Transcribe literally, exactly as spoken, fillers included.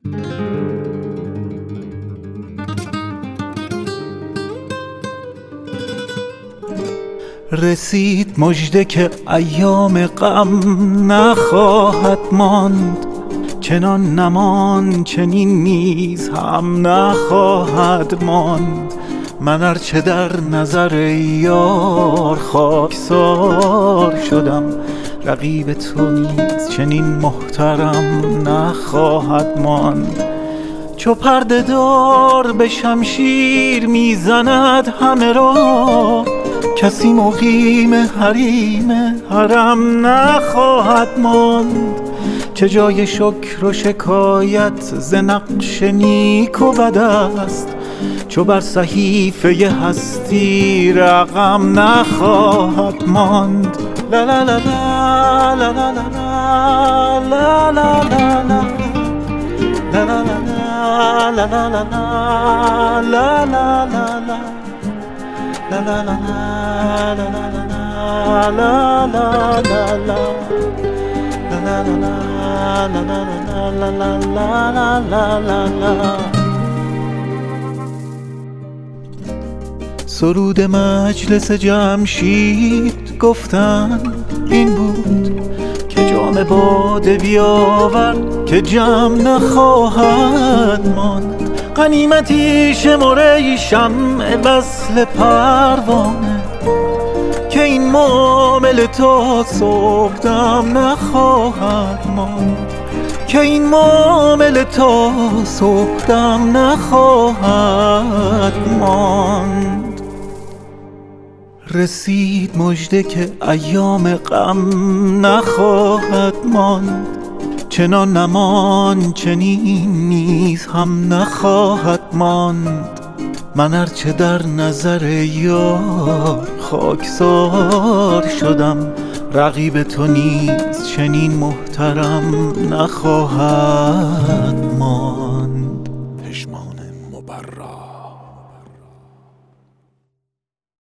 رسید مژده که ایام غم نخواهد ماند، چنان نمان چنین نیز هم نخواهد ماند. من ارچه در نظر یار خاکسار شدم، رقیب تو نیز چنین محترم نخواهد ماند. چو پرده دار به شمشیر میزند همه را، کسی مقیم حریم حرم نخواهد ماند. چه جای شکر و شکایت ز نقش نیک و بد است، چو بر صحیفه هستی رقم نخواهد ماند. لا لا لا لا لا لا لا لا لا لا لا لا لا لا لا لا لا لا La la la la la la la la la la la la la la la. سرود مجلس جمشید گفتن این بود که جام باده بیاور که جمع نخواهد ماند. غنیمتی شمر ای شمع وصل پروانه، که این معامله تا صبحدم نخواهد ماند. که این معامله تا صبحدم نخواهد ماند. رسید مژده که ایام غم نخواهد ماند، چنان نمان چنین نیز هم نخواهد ماند. من ارچه در نظر یار خاکسار شدم، رقیب تو نیز چنین محترم نخواهد ماند. پشمان مبرا